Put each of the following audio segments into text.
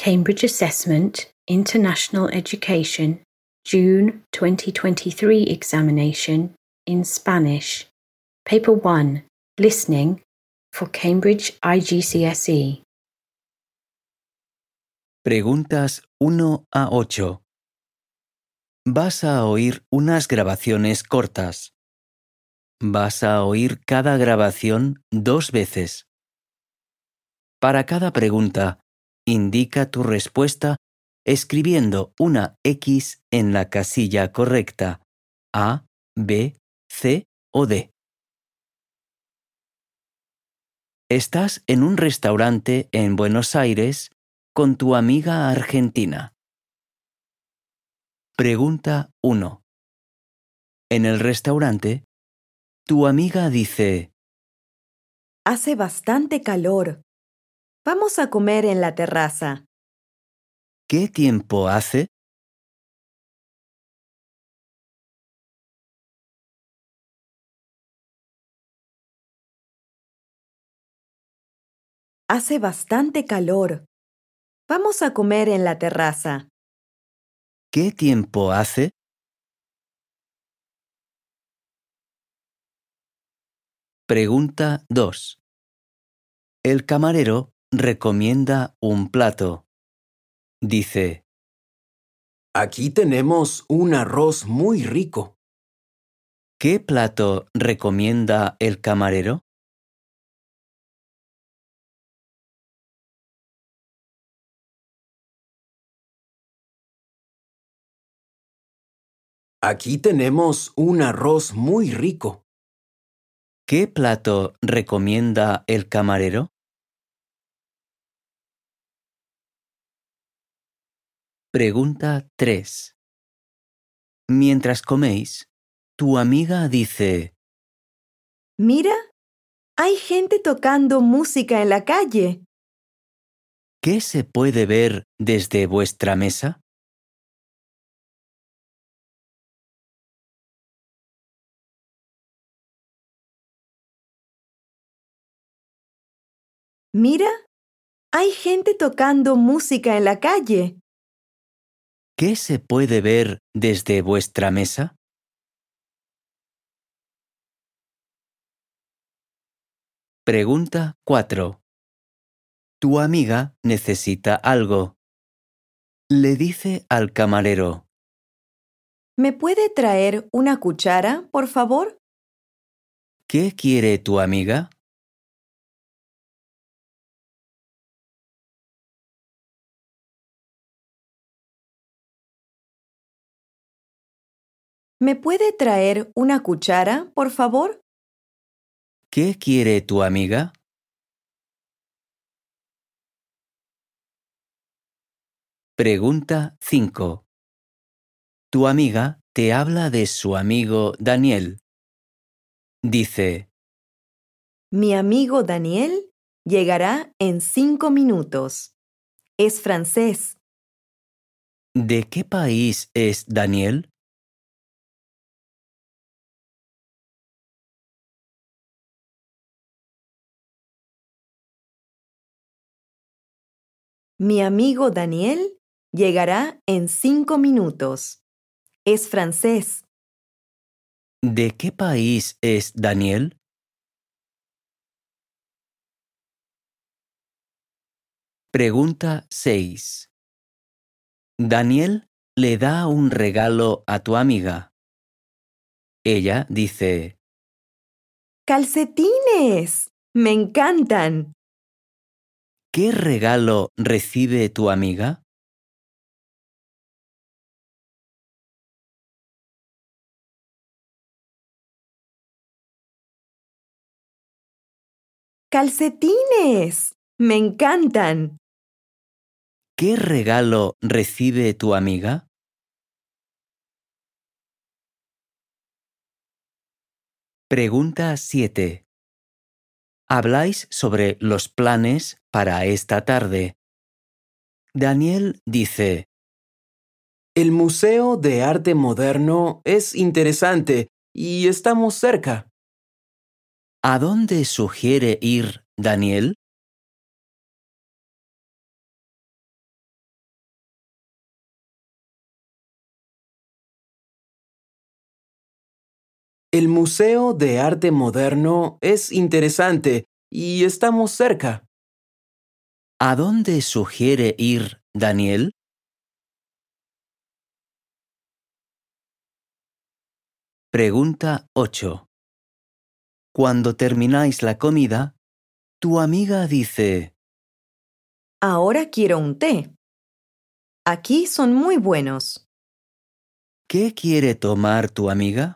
Cambridge Assessment, International Education, June 2023 examination in Spanish. Paper 1, Listening for Cambridge IGCSE. Preguntas 1 a 8. Vas a oír unas grabaciones cortas. Vas a oír cada grabación 2 veces. Para cada pregunta, indica tu respuesta escribiendo una X en la casilla correcta, A, B, C o D. Estás en un restaurante en Buenos Aires con tu amiga argentina. Pregunta 1. En el restaurante, tu amiga dice: Hace bastante calor. Vamos a comer en la terraza. ¿Qué tiempo hace? Hace bastante calor. Vamos a comer en la terraza. ¿Qué tiempo hace? Pregunta 2. El camarero recomienda un plato. Dice: Aquí tenemos un arroz muy rico. ¿Qué plato recomienda el camarero? Aquí tenemos un arroz muy rico. ¿Qué plato recomienda el camarero? Pregunta 3. Mientras coméis, tu amiga dice: Mira, hay gente tocando música en la calle. ¿Qué se puede ver desde vuestra mesa? Mira, hay gente tocando música en la calle. ¿Qué se puede ver desde vuestra mesa? Pregunta 4. Tu amiga necesita algo. Le dice al camarero: ¿Me puede traer una cuchara, por favor? ¿Qué quiere tu amiga? ¿Me puede traer una cuchara, por favor? ¿Qué quiere tu amiga? Pregunta 5. Tu amiga te habla de su amigo Daniel. Dice: Mi amigo Daniel llegará en 5 minutos. Es francés. ¿De qué país es Daniel? Mi amigo Daniel llegará en 5 minutos. Es francés. ¿De qué país es Daniel? Pregunta 6. Daniel le da un regalo a tu amiga. Ella dice: ¡Calcetines! ¡Me encantan! ¿Qué regalo recibe tu amiga? ¡Calcetines! ¡Me encantan! ¿Qué regalo recibe tu amiga? Pregunta 7. Habláis sobre los planes para esta tarde. Daniel dice: El Museo de Arte Moderno es interesante y estamos cerca. ¿A dónde sugiere ir Daniel? El Museo de Arte Moderno es interesante y estamos cerca. ¿A dónde sugiere ir Daniel? Pregunta 8. Cuando termináis la comida, tu amiga dice, Ahora quiero un té. Aquí son muy buenos. ¿qué quiere tomar tu amiga?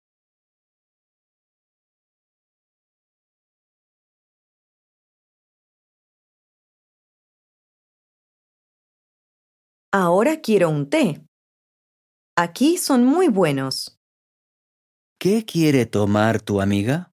Ahora quiero un té. Aquí son muy buenos. ¿Qué quiere tomar tu amiga?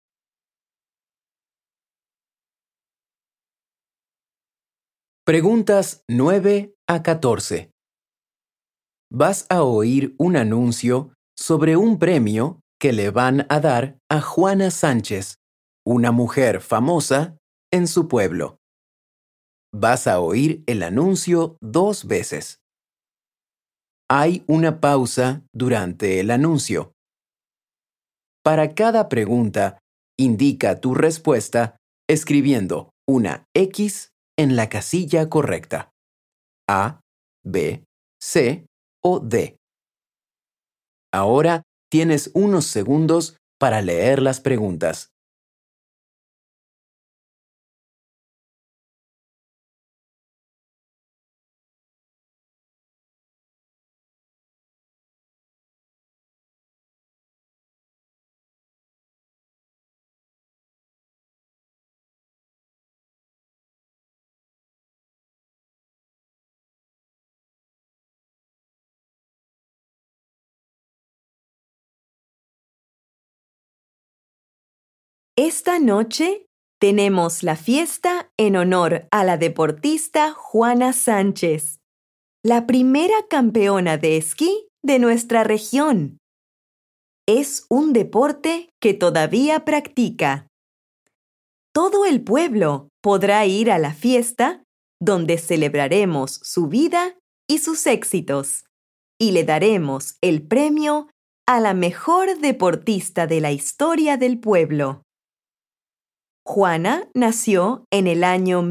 Preguntas 9 a 14. Vas a oír un anuncio sobre un premio que le van a dar a Juana Sánchez, una mujer famosa en su pueblo. Vas a oír el anuncio 2 veces. Hay una pausa durante el anuncio. Para cada pregunta, indica tu respuesta escribiendo una X en la casilla correcta. A, B, C o D. Ahora tienes unos segundos para leer las preguntas. Esta noche tenemos la fiesta en honor a la deportista Juana Sánchez, la primera campeona de esquí de nuestra región. Es un deporte que todavía practica. Todo el pueblo podrá ir a la fiesta donde celebraremos su vida y sus éxitos y le daremos el premio a la mejor deportista de la historia del pueblo. Juana nació en el año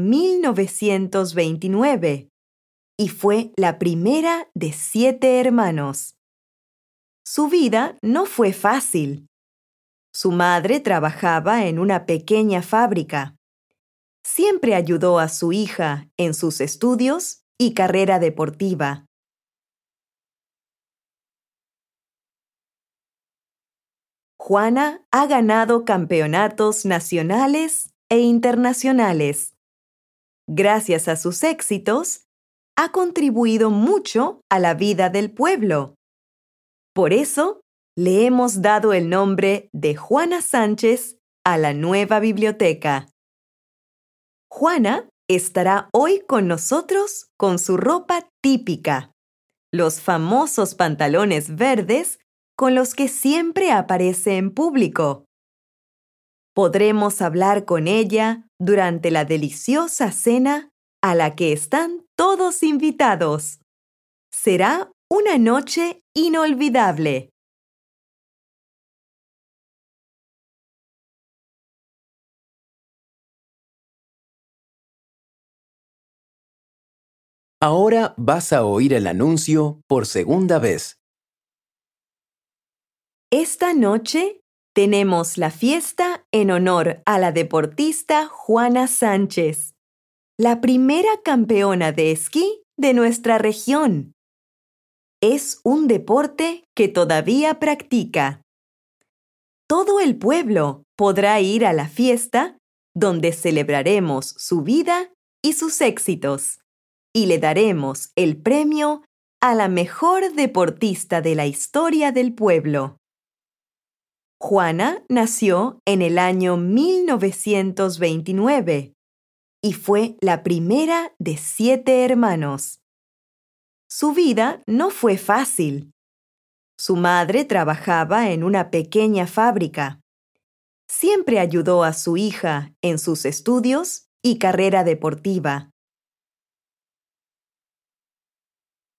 1929 y fue la primera de 7 hermanos. Su vida no fue fácil. Su madre trabajaba en una pequeña fábrica. Siempre ayudó a su hija en sus estudios y carrera deportiva. Juana ha ganado campeonatos nacionales e internacionales. Gracias a sus éxitos, ha contribuido mucho a la vida del pueblo. Por eso, le hemos dado el nombre de Juana Sánchez a la nueva biblioteca. Juana estará hoy con nosotros con su ropa típica, los famosos pantalones verdes con los que siempre aparece en público. Podremos hablar con ella durante la deliciosa cena a la que están todos invitados. Será una noche inolvidable. Ahora vas a oír el anuncio por segunda vez. Esta noche tenemos la fiesta en honor a la deportista Juana Sánchez, la primera campeona de esquí de nuestra región. Es un deporte que todavía practica. Todo el pueblo podrá ir a la fiesta donde celebraremos su vida y sus éxitos y le daremos el premio a la mejor deportista de la historia del pueblo. Juana nació en el año 1929 y fue la primera de 7 hermanos. Su vida no fue fácil. Su madre trabajaba en una pequeña fábrica. Siempre ayudó a su hija en sus estudios y carrera deportiva.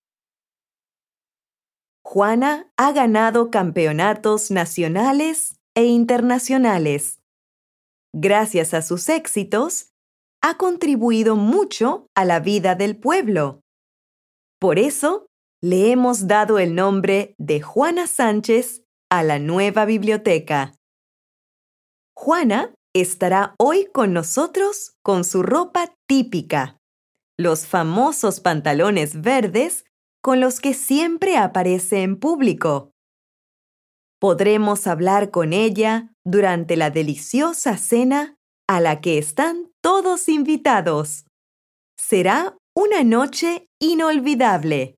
Juana ha ganado campeonatos nacionales e internacionales. Gracias a sus éxitos, ha contribuido mucho a la vida del pueblo. Por eso, le hemos dado el nombre de Juana Sánchez a la nueva biblioteca. Juana estará hoy con nosotros con su ropa típica, los famosos pantalones verdes con los que siempre aparece en público. Podremos hablar con ella durante la deliciosa cena a la que están todos invitados. Será una noche inolvidable.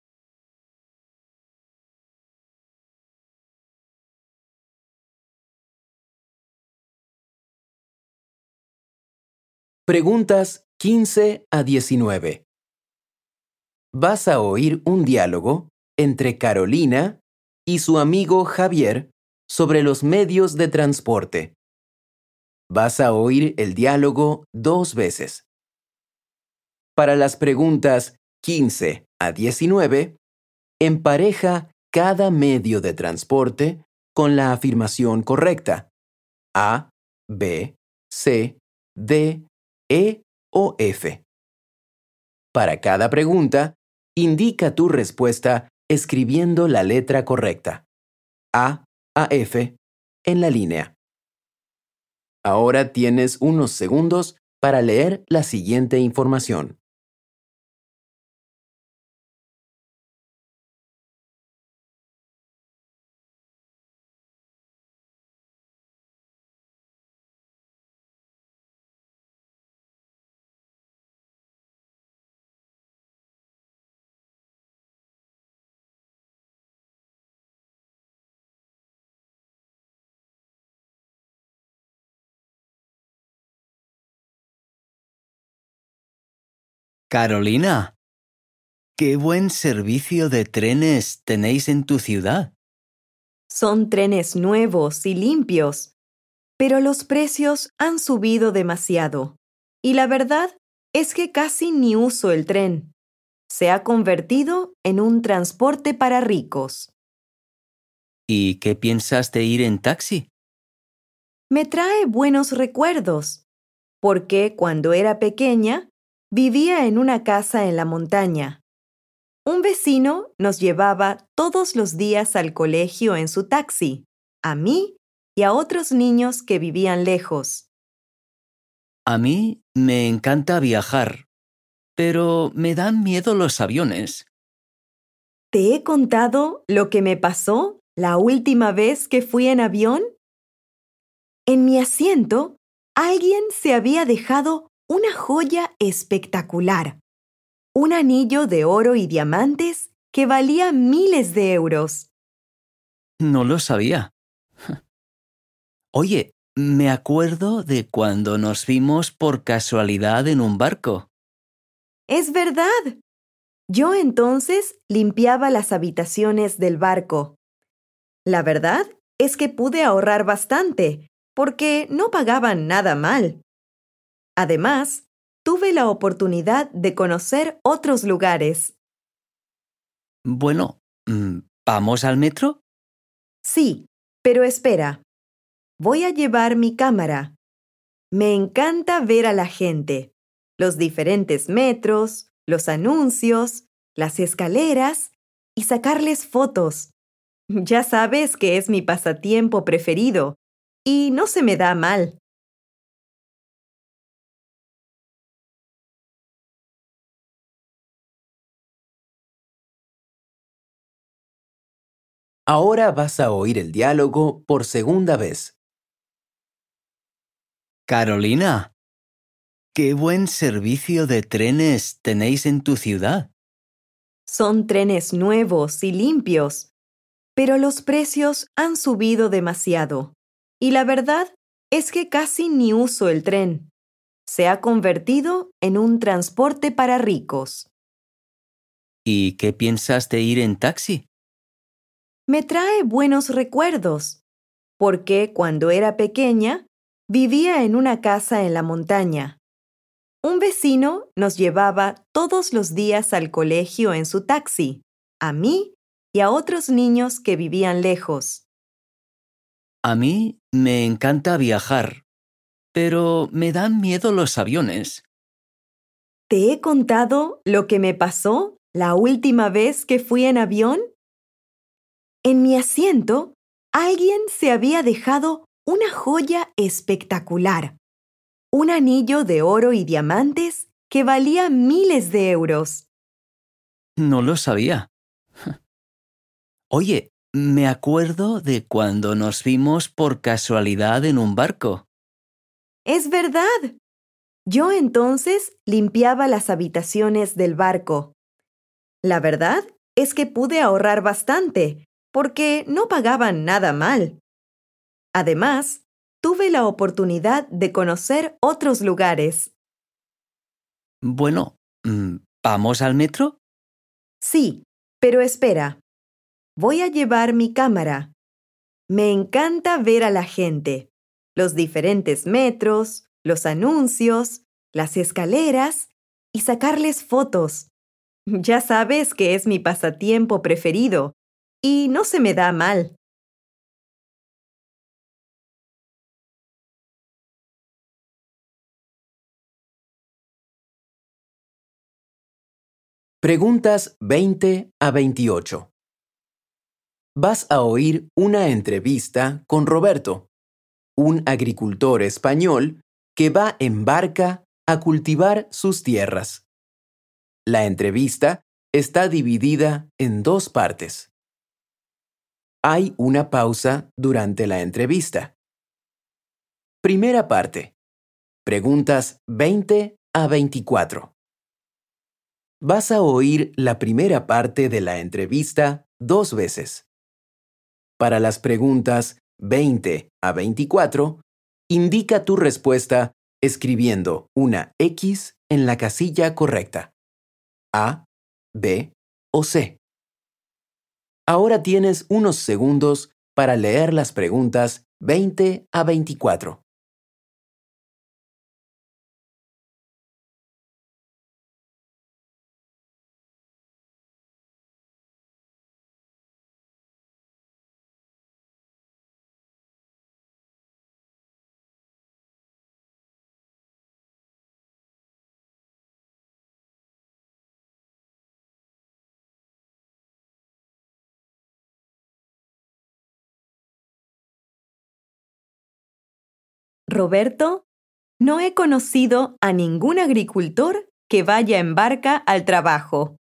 Preguntas 15 a 19. Vas a oír un diálogo entre Carolina y su amigo Javier sobre los medios de transporte. Vas a oír el diálogo 2 veces. Para las preguntas 15 a 19, empareja cada medio de transporte con la afirmación correcta. A, B, C, D, E o F. Para cada pregunta, indica tu respuesta escribiendo la letra correcta, A a F, en la línea. Ahora tienes unos segundos para leer la siguiente información. Carolina, qué buen servicio de trenes tenéis en tu ciudad. Son trenes nuevos y limpios, pero los precios han subido demasiado. Y la verdad es que casi ni uso el tren. Se ha convertido en un transporte para ricos. ¿Y qué piensas de ir en taxi? Me trae buenos recuerdos, porque cuando era pequeña vivía en una casa en la montaña. Un vecino nos llevaba todos los días al colegio en su taxi, a mí y a otros niños que vivían lejos. A mí me encanta viajar, pero me dan miedo los aviones. ¿Te he contado lo que me pasó la última vez que fui en avión? En mi asiento, alguien se había dejado una joya espectacular. Un anillo de oro y diamantes que valía miles de euros. No lo sabía. Oye, me acuerdo de cuando nos vimos por casualidad en un barco. ¡Es verdad! Yo entonces limpiaba las habitaciones del barco. La verdad es que pude ahorrar bastante, porque no pagaban nada mal. Además, tuve la oportunidad de conocer otros lugares. Bueno, ¿vamos al metro? Sí, pero espera. Voy a llevar mi cámara. Me encanta ver a la gente, los diferentes metros, los anuncios, las escaleras y sacarles fotos. Ya sabes que es mi pasatiempo preferido y no se me da mal. Ahora vas a oír el diálogo por segunda vez. Carolina, qué buen servicio de trenes tenéis en tu ciudad. Son trenes nuevos y limpios, pero los precios han subido demasiado. Y la verdad es que casi ni uso el tren. Se ha convertido en un transporte para ricos. ¿Y qué piensas de ir en taxi? Me trae buenos recuerdos, porque cuando era pequeña vivía en una casa en la montaña. Un vecino nos llevaba todos los días al colegio en su taxi, a mí y a otros niños que vivían lejos. A mí me encanta viajar, pero me dan miedo los aviones. ¿Te he contado lo que me pasó la última vez que fui en avión? En mi asiento, alguien se había dejado una joya espectacular, un anillo de oro y diamantes que valía miles de euros. No lo sabía. Oye, me acuerdo de cuando nos vimos por casualidad en un barco. ¡Es verdad! Yo entonces limpiaba las habitaciones del barco. La verdad es que pude ahorrar bastante, porque no pagaban nada mal. Además, tuve la oportunidad de conocer otros lugares. Bueno, ¿vamos al metro? Sí, pero espera. Voy a llevar mi cámara. Me encanta ver a la gente, los diferentes metros, los anuncios, las escaleras y sacarles fotos. Ya sabes que es mi pasatiempo preferido y no se me da mal. Preguntas 20 a 28. Vas a oír una entrevista con Roberto, un agricultor español que va en barca a cultivar sus tierras. La entrevista está dividida en dos partes. Hay una pausa durante la entrevista. Primera parte. Preguntas 20 a 24. Vas a oír la primera parte de la entrevista 2 veces. Para las preguntas 20 a 24, indica tu respuesta escribiendo una X en la casilla correcta. A, B o C. Ahora tienes unos segundos para leer las preguntas 20 a 24. Roberto, no he conocido a ningún agricultor que vaya en barca al trabajo.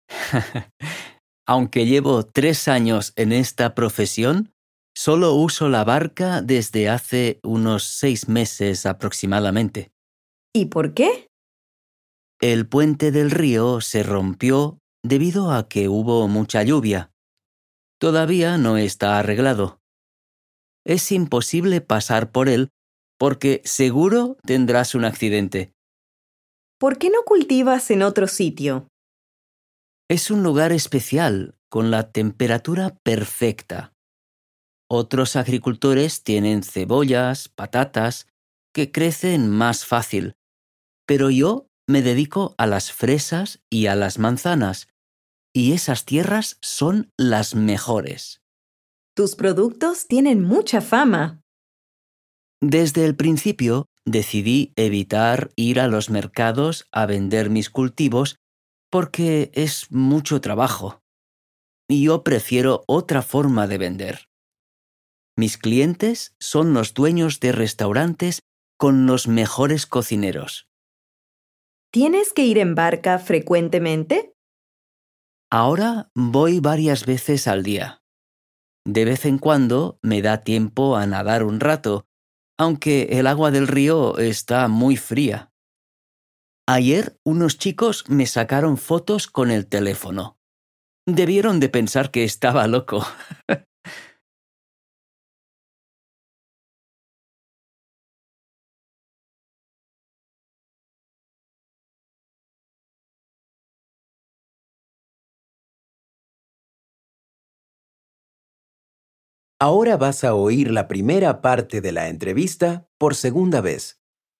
Aunque llevo 3 años en esta profesión, solo uso la barca desde hace unos 6 meses aproximadamente. ¿Y por qué? El puente del río se rompió debido a que hubo mucha lluvia. Todavía no está arreglado. Es imposible pasar por él porque seguro tendrás un accidente. ¿Por qué no cultivas en otro sitio? Es un lugar especial, con la temperatura perfecta. Otros agricultores tienen cebollas, patatas, que crecen más fácil, pero yo me dedico a las fresas y a las manzanas, y esas tierras son las mejores. Tus productos tienen mucha fama. Desde el principio decidí evitar ir a los mercados a vender mis cultivos porque es mucho trabajo. Y yo prefiero otra forma de vender. Mis clientes son los dueños de restaurantes con los mejores cocineros. ¿Tienes que ir en barca frecuentemente? Ahora voy varias veces al día. De vez en cuando me da tiempo a nadar un rato, aunque el agua del río está muy fría. Ayer unos chicos me sacaron fotos con el teléfono. Debieron de pensar que estaba loco. Ahora vas a oír la primera parte de la entrevista por segunda vez.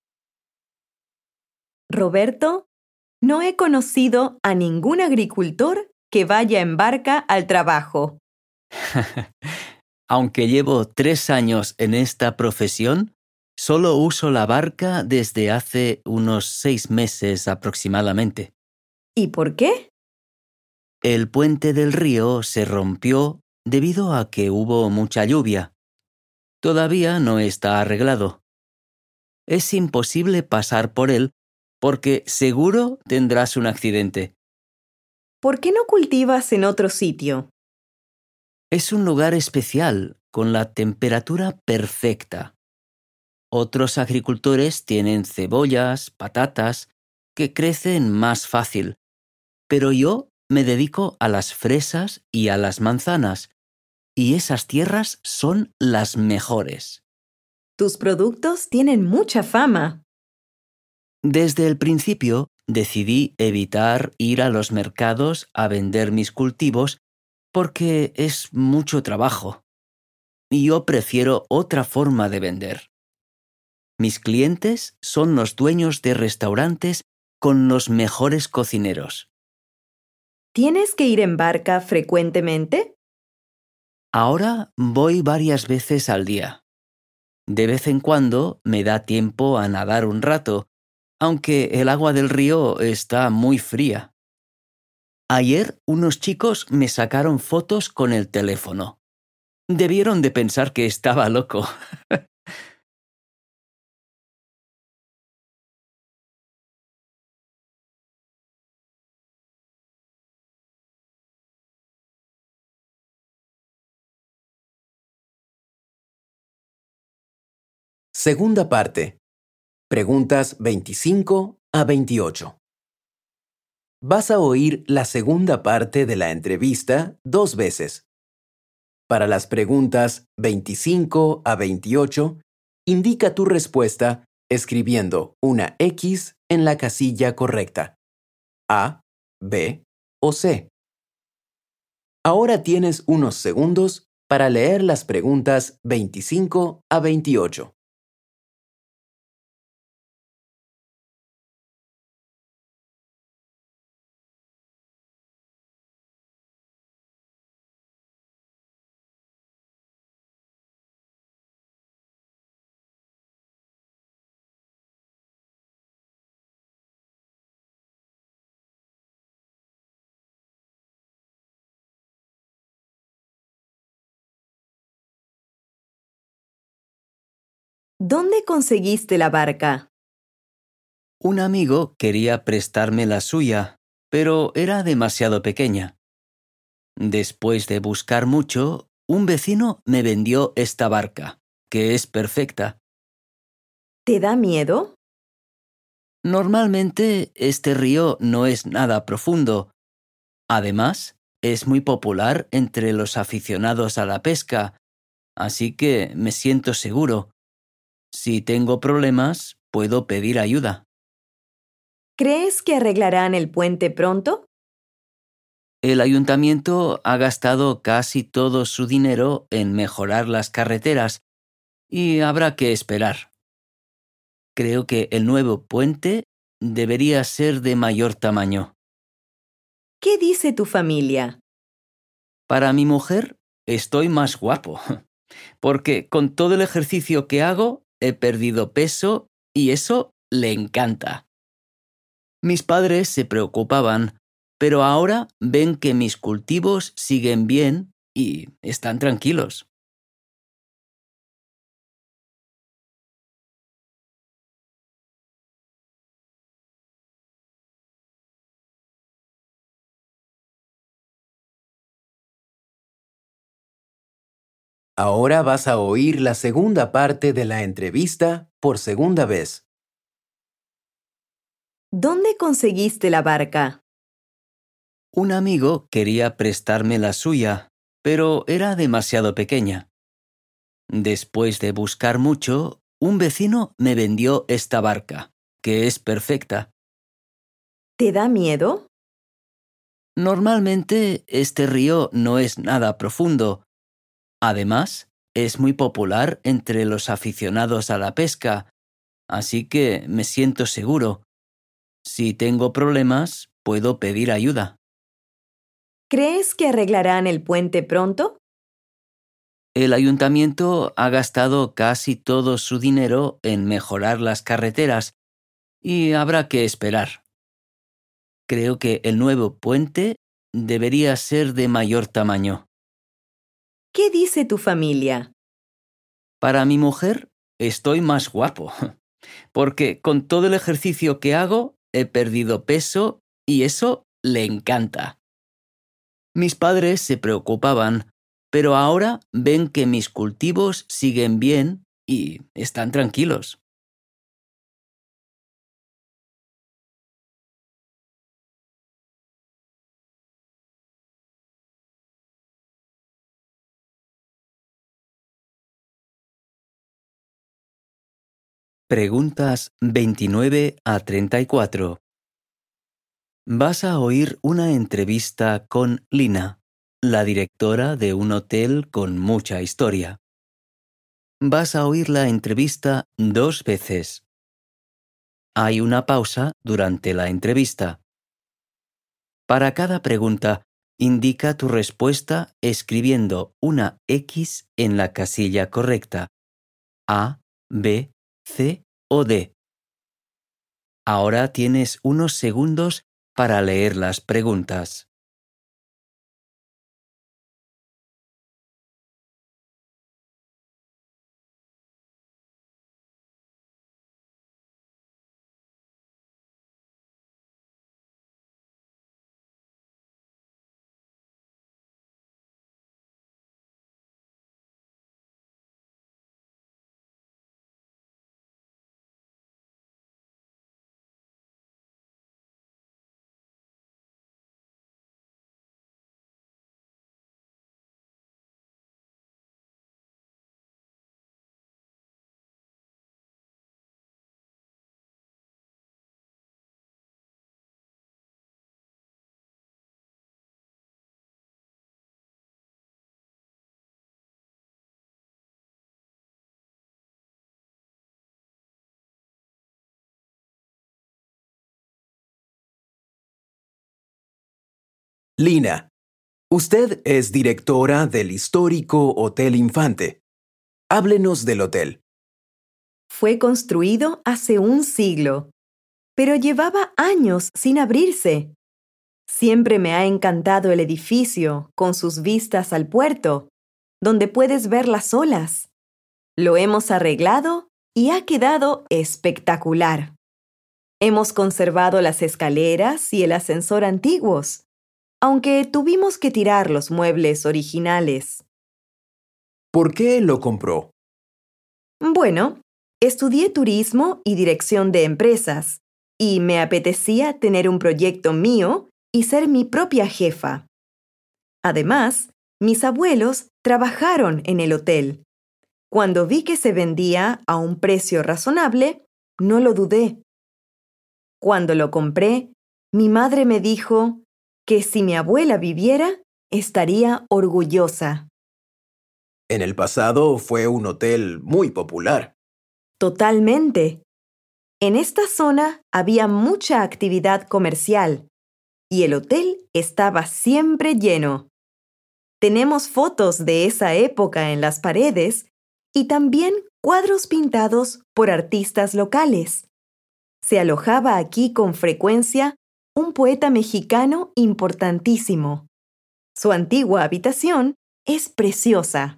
Roberto, no he conocido a ningún agricultor que vaya en barca al trabajo. Aunque llevo 3 años en esta profesión, solo uso la barca desde hace unos 6 meses aproximadamente. ¿Y por qué? El puente del río se rompió debido a que hubo mucha lluvia. Todavía no está arreglado. Es imposible pasar por él porque seguro tendrás un accidente. ¿Por qué no cultivas en otro sitio? Es un lugar especial, con la temperatura perfecta. Otros agricultores tienen cebollas, patatas, que crecen más fácil, pero yo me dedico a las fresas y a las manzanas, y esas tierras son las mejores. Tus productos tienen mucha fama. Desde el principio decidí evitar ir a los mercados a vender mis cultivos porque es mucho trabajo. Y yo prefiero otra forma de vender. Mis clientes son los dueños de restaurantes con los mejores cocineros. ¿Tienes que ir en barca frecuentemente? Ahora voy varias veces al día. De vez en cuando me da tiempo a nadar un rato, aunque el agua del río está muy fría. Ayer unos chicos me sacaron fotos con el teléfono. Debieron de pensar que estaba loco. Segunda parte. Preguntas 25 a 28. Vas a oír la segunda parte de la entrevista 2 veces. Para las preguntas 25 a 28, indica tu respuesta escribiendo una X en la casilla correcta. A, B o C. Ahora tienes unos segundos para leer las preguntas 25 a 28. ¿Dónde conseguiste la barca? Un amigo quería prestarme la suya, pero era demasiado pequeña. Después de buscar mucho, un vecino me vendió esta barca, que es perfecta. ¿Te da miedo? Normalmente este río no es nada profundo. Además, es muy popular entre los aficionados a la pesca, así que me siento seguro. Si tengo problemas, puedo pedir ayuda. ¿Crees que arreglarán el puente pronto? El ayuntamiento ha gastado casi todo su dinero en mejorar las carreteras y habrá que esperar. Creo que el nuevo puente debería ser de mayor tamaño. ¿Qué dice tu familia? Para mi mujer, estoy más guapo, porque con todo el ejercicio que hago, he perdido peso y eso le encanta. Mis padres se preocupaban, pero ahora ven que mis cultivos siguen bien y están tranquilos. Ahora vas a oír la segunda parte de la entrevista por segunda vez. ¿Dónde conseguiste la barca? Un amigo quería prestarme la suya, pero era demasiado pequeña. Después de buscar mucho, un vecino me vendió esta barca, que es perfecta. ¿Te da miedo? Normalmente este río no es nada profundo. Además, es muy popular entre los aficionados a la pesca, así que me siento seguro. Si tengo problemas, puedo pedir ayuda. ¿Crees que arreglarán el puente pronto? El ayuntamiento ha gastado casi todo su dinero en mejorar las carreteras y habrá que esperar. Creo que el nuevo puente debería ser de mayor tamaño. ¿Qué dice tu familia? Para mi mujer, estoy más guapo, porque con todo el ejercicio que hago, he perdido peso y eso le encanta. Mis padres se preocupaban, pero ahora ven que mis cultivos siguen bien y están tranquilos. Preguntas 29 a 34. Vas a oír una entrevista con Lina, la directora de un hotel con mucha historia. Vas a oír la entrevista 2 veces. Hay una pausa durante la entrevista. Para cada pregunta, indica tu respuesta escribiendo una X en la casilla correcta. A, B, C o D. Ahora tienes unos segundos para leer las preguntas. Lina, usted es directora del histórico Hotel Infante. Háblenos del hotel. Fue construido hace un siglo, pero llevaba años sin abrirse. Siempre me ha encantado el edificio con sus vistas al puerto, donde puedes ver las olas. Lo hemos arreglado y ha quedado espectacular. Hemos conservado las escaleras y el ascensor antiguos, aunque tuvimos que tirar los muebles originales. ¿Por qué lo compró? Bueno, estudié turismo y dirección de empresas, y me apetecía tener un proyecto mío y ser mi propia jefa. Además, mis abuelos trabajaron en el hotel. Cuando vi que se vendía a un precio razonable, no lo dudé. Cuando lo compré, mi madre me dijo que si mi abuela viviera, estaría orgullosa. En el pasado fue un hotel muy popular. Totalmente. En esta zona había mucha actividad comercial y el hotel estaba siempre lleno. Tenemos fotos de esa época en las paredes y también cuadros pintados por artistas locales. Se alojaba aquí con frecuencia un poeta mexicano importantísimo. Su antigua habitación es preciosa.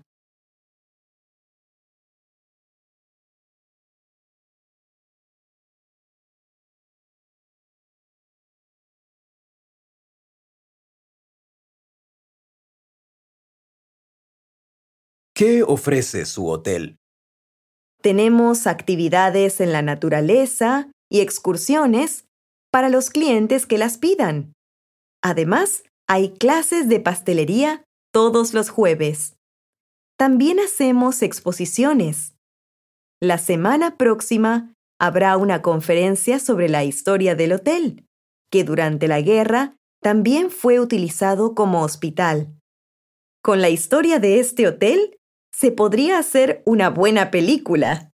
¿Qué ofrece su hotel? Tenemos actividades en la naturaleza y excursiones para los clientes que las pidan. Además, hay clases de pastelería todos los jueves. También hacemos exposiciones. La semana próxima habrá una conferencia sobre la historia del hotel, que durante la guerra también fue utilizado como hospital. Con la historia de este hotel, se podría hacer una buena película.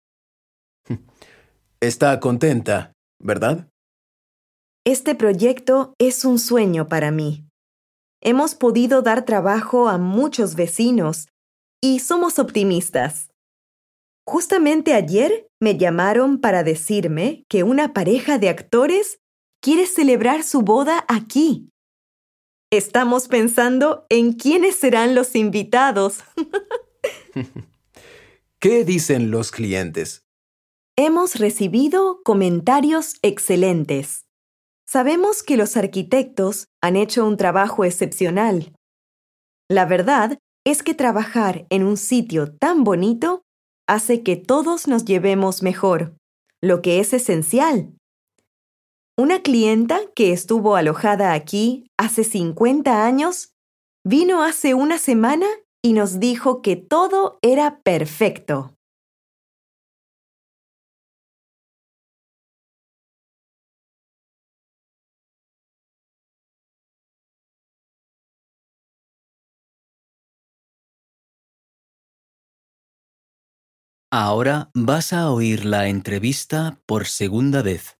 Está contenta, ¿verdad? Este proyecto es un sueño para mí. Hemos podido dar trabajo a muchos vecinos y somos optimistas. Justamente ayer me llamaron para decirme que una pareja de actores quiere celebrar su boda aquí. Estamos pensando en quiénes serán los invitados. ¿Qué dicen los clientes? Hemos recibido comentarios excelentes. Sabemos que los arquitectos han hecho un trabajo excepcional. La verdad es que trabajar en un sitio tan bonito hace que todos nos llevemos mejor, lo que es esencial. Una clienta que estuvo alojada aquí hace 50 años vino hace una semana y nos dijo que todo era perfecto. Ahora vas a oír la entrevista por segunda vez.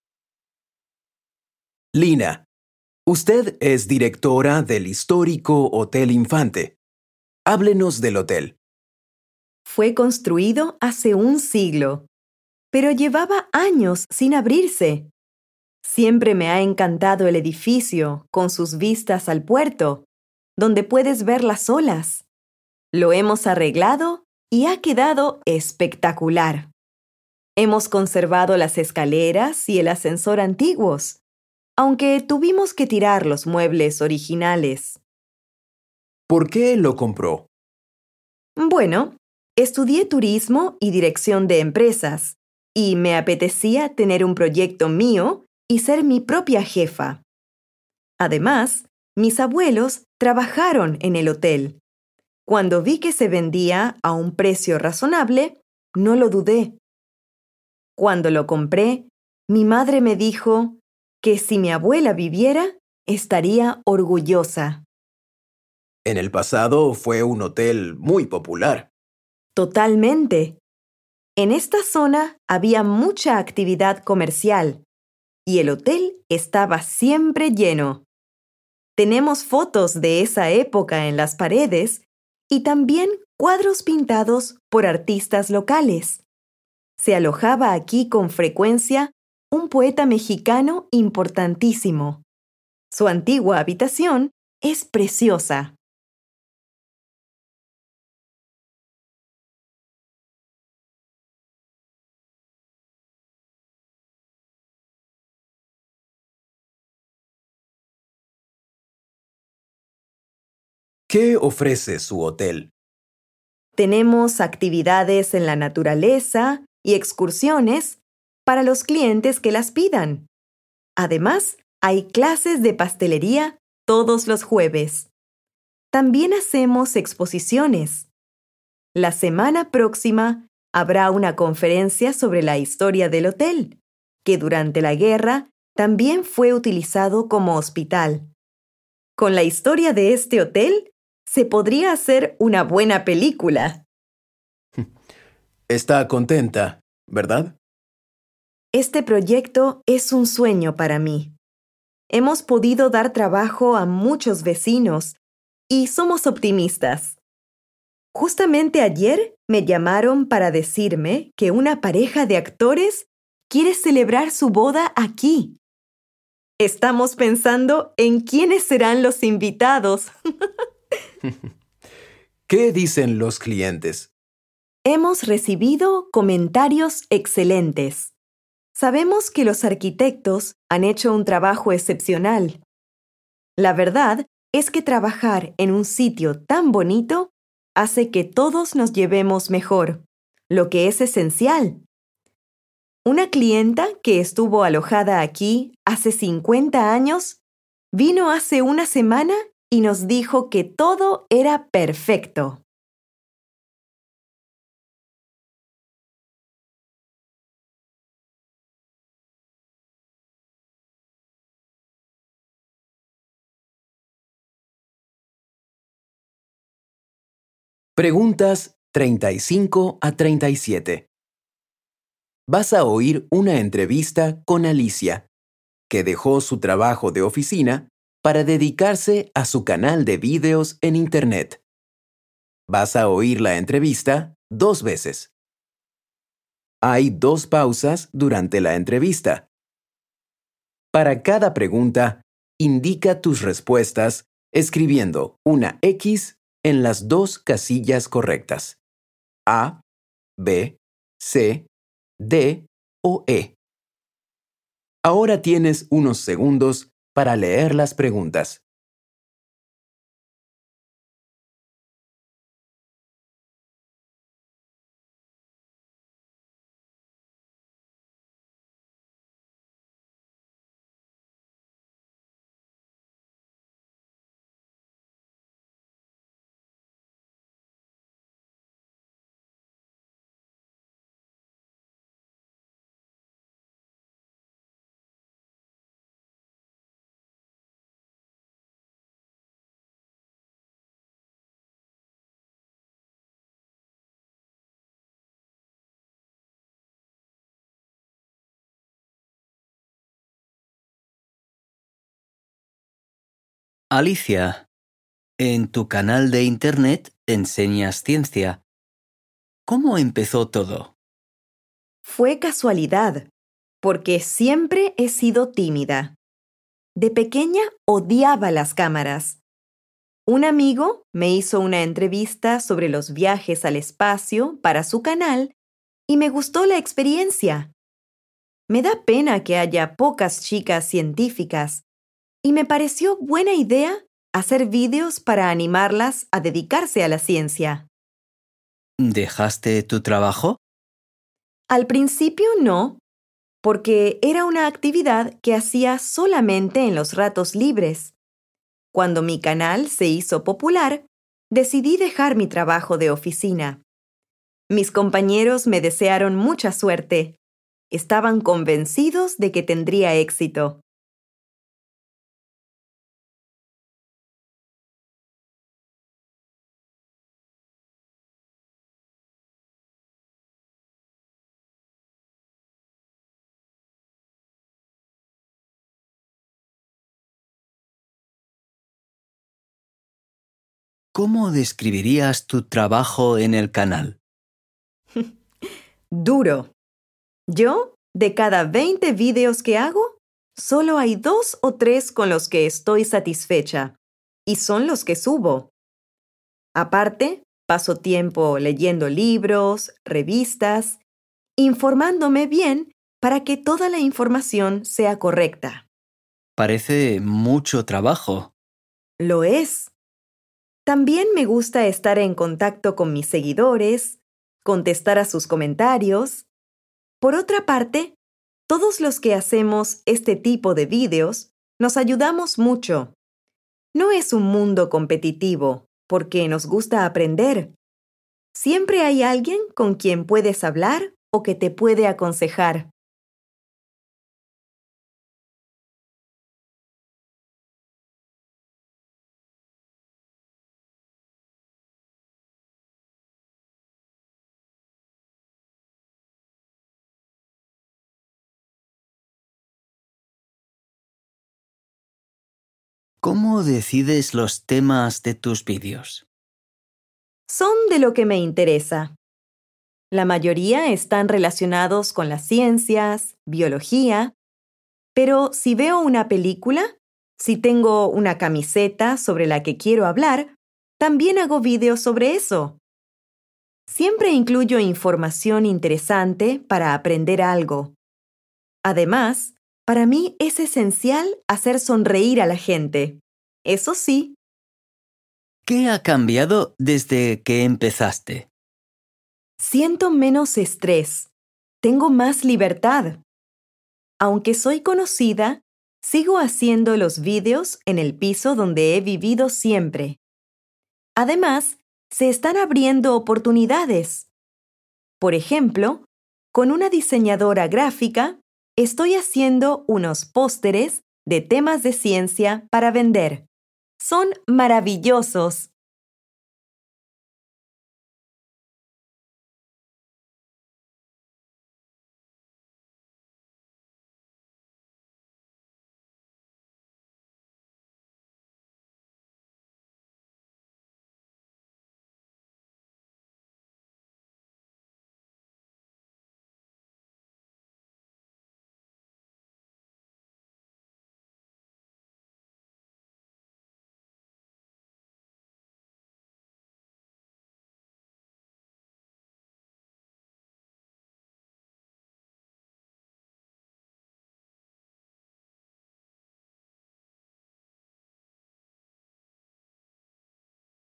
Lina, usted es directora del histórico Hotel Infante. Háblenos del hotel. Fue construido hace un siglo, pero llevaba años sin abrirse. Siempre me ha encantado el edificio con sus vistas al puerto, donde puedes ver las olas. Lo hemos arreglado y ha quedado espectacular. Hemos conservado las escaleras y el ascensor antiguos, aunque tuvimos que tirar los muebles originales. ¿Por qué lo compró? Bueno, estudié turismo y dirección de empresas, y me apetecía tener un proyecto mío y ser mi propia jefa. Además, mis abuelos trabajaron en el hotel. Cuando vi que se vendía a un precio razonable, no lo dudé. Cuando lo compré, mi madre me dijo que si mi abuela viviera, estaría orgullosa. En el pasado fue un hotel muy popular. Totalmente. En esta zona había mucha actividad comercial y el hotel estaba siempre lleno. Tenemos fotos de esa época en las paredes y también cuadros pintados por artistas locales. Se alojaba aquí con frecuencia un poeta mexicano importantísimo. Su antigua habitación es preciosa. ¿Qué ofrece su hotel? Tenemos actividades en la naturaleza y excursiones para los clientes que las pidan. Además, hay clases de pastelería todos los jueves. También hacemos exposiciones. La semana próxima habrá una conferencia sobre la historia del hotel, que durante la guerra también fue utilizado como hospital. Con la historia de este hotel, se podría hacer una buena película. Está contenta, ¿verdad? Este proyecto es un sueño para mí. Hemos podido dar trabajo a muchos vecinos y somos optimistas. Justamente ayer me llamaron para decirme que una pareja de actores quiere celebrar su boda aquí. Estamos pensando en quiénes serán los invitados. ¿Qué dicen los clientes? Hemos recibido comentarios excelentes. Sabemos que los arquitectos han hecho un trabajo excepcional. La verdad es que trabajar en un sitio tan bonito hace que todos nos llevemos mejor, lo que es esencial. Una clienta que estuvo alojada aquí hace 50 años vino hace una semana y nos dijo que todo era perfecto. Preguntas 35 a 37. Vas a oír una entrevista con Alicia, que dejó su trabajo de oficina para dedicarse a su canal de vídeos en Internet. Vas a oír la entrevista 2 veces. Hay 2 pausas durante la entrevista. Para cada pregunta, indica tus respuestas escribiendo una X en las 2 casillas correctas. A, B, C, D o E. Ahora tienes unos segundos para leer las preguntas. Alicia, en tu canal de internet enseñas ciencia. ¿Cómo empezó todo? Fue casualidad, porque siempre he sido tímida. De pequeña odiaba las cámaras. Un amigo me hizo una entrevista sobre los viajes al espacio para su canal y me gustó la experiencia. Me da pena que haya pocas chicas científicas y me pareció buena idea hacer vídeos para animarlas a dedicarse a la ciencia. ¿Dejaste tu trabajo? Al principio no, porque era una actividad que hacía solamente en los ratos libres. Cuando mi canal se hizo popular, decidí dejar mi trabajo de oficina. Mis compañeros me desearon mucha suerte. Estaban convencidos de que tendría éxito. ¿Cómo describirías tu trabajo en el canal? Duro. Yo, de cada 20 vídeos que hago, solo hay 2 o 3 con los que estoy satisfecha, y son los que subo. Aparte, paso tiempo leyendo libros, revistas, informándome bien para que toda la información sea correcta. Parece mucho trabajo. Lo es. También me gusta estar en contacto con mis seguidores, contestar a sus comentarios. Por otra parte, todos los que hacemos este tipo de vídeos nos ayudamos mucho. No es un mundo competitivo, porque nos gusta aprender. Siempre hay alguien con quien puedes hablar o que te puede aconsejar. ¿Cómo decides los temas de tus vídeos? Son de lo que me interesa. La mayoría están relacionados con las ciencias, biología, pero si veo una película, si tengo una camiseta sobre la que quiero hablar, también hago vídeos sobre eso. Siempre incluyo información interesante para aprender algo. Además, para mí es esencial hacer sonreír a la gente. Eso sí, ¿Qué ha cambiado desde que empezaste? siento menos estrés. Tengo más libertad. Aunque soy conocida, sigo haciendo los vídeos en el piso donde he vivido siempre. Además, se están abriendo oportunidades. Por ejemplo, con una diseñadora gráfica, estoy haciendo unos pósteres de temas de ciencia para vender. Son maravillosos.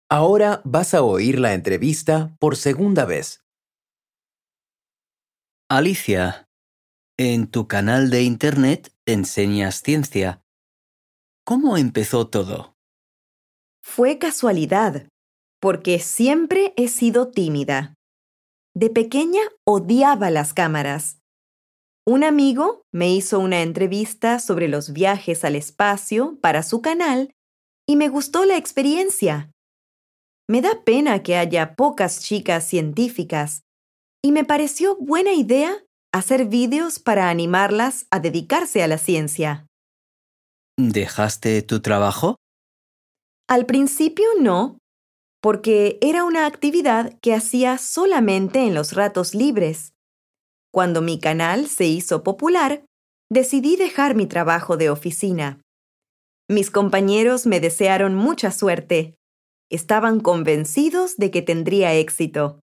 Ahora vas a oír la entrevista por segunda vez. Alicia, en tu canal de internet enseñas ciencia. ¿Cómo empezó todo? Fue casualidad, porque siempre he sido tímida. De pequeña odiaba las cámaras. Un amigo me hizo una entrevista sobre los viajes al espacio para su canal y me gustó la experiencia. Me da pena que haya pocas chicas científicas y me pareció buena idea hacer vídeos para animarlas a dedicarse a la ciencia. ¿Dejaste tu trabajo? Al principio no, porque era una actividad que hacía solamente en los ratos libres. Cuando mi canal se hizo popular, decidí dejar mi trabajo de oficina. Mis compañeros me desearon mucha suerte. Estaban convencidos de que tendría éxito.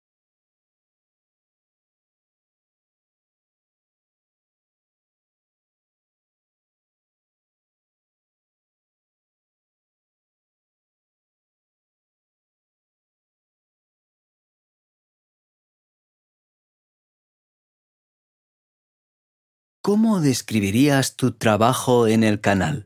¿Cómo describirías tu trabajo en el canal?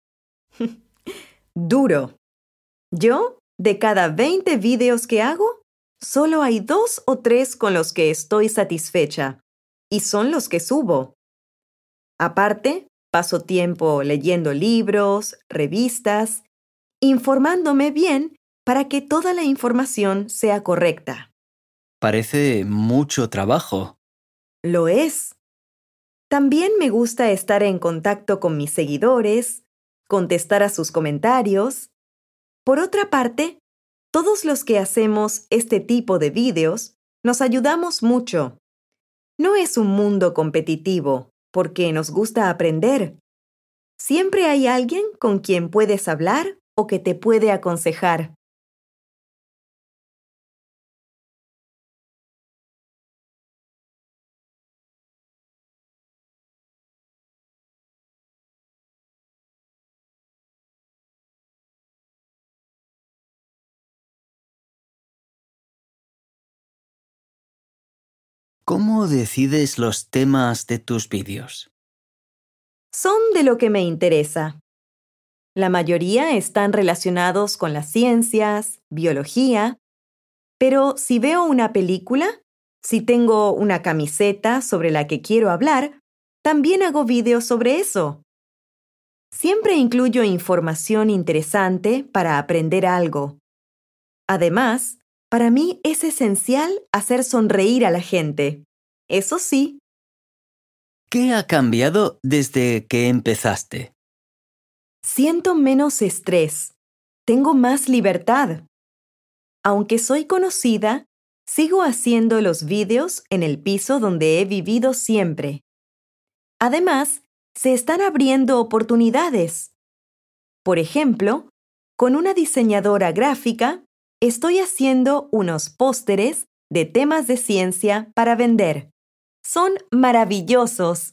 Duro. Yo, de cada 20 vídeos que hago, solo hay 2 o 3 con los que estoy satisfecha, y son los que subo. Aparte, paso tiempo leyendo libros, revistas, informándome bien para que toda la información sea correcta. Parece mucho trabajo. Lo es. También me gusta estar en contacto con mis seguidores, contestar a sus comentarios. Por otra parte, todos los que hacemos este tipo de vídeos nos ayudamos mucho. No es un mundo competitivo, porque nos gusta aprender. Siempre hay alguien con quien puedes hablar o que te puede aconsejar. ¿Cómo decides los temas de tus vídeos? Son de lo que me interesa. La mayoría están relacionados con las ciencias, biología, pero si veo una película, si tengo una camiseta sobre la que quiero hablar, también hago vídeos sobre eso. Siempre incluyo información interesante para aprender algo. Además, para mí es esencial hacer sonreír a la gente. Eso sí, ¿Qué ha cambiado desde que empezaste? siento menos estrés. Tengo más libertad. Aunque soy conocida, sigo haciendo los vídeos en el piso donde he vivido siempre. Además, se están abriendo oportunidades. Por ejemplo, con una diseñadora gráfica, estoy haciendo unos pósteres de temas de ciencia para vender. Son maravillosos.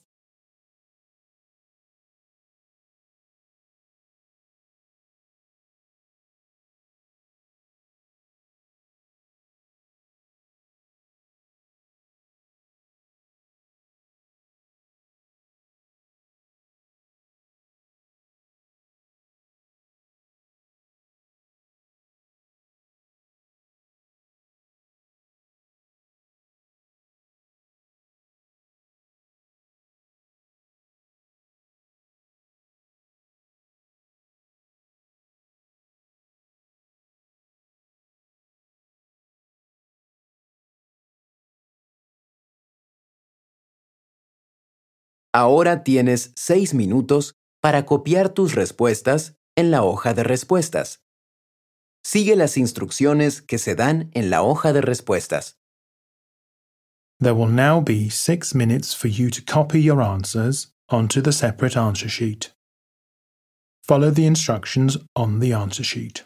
Ahora tienes 6 minutos para copiar tus respuestas en la hoja de respuestas. Sigue las instrucciones que se dan en la hoja de respuestas. There will now be 6 minutes for you to copy your answers onto the separate answer sheet. Follow the instructions on the answer sheet.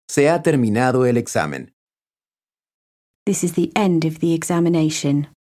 Se ha terminado el examen. This is the end of the examination.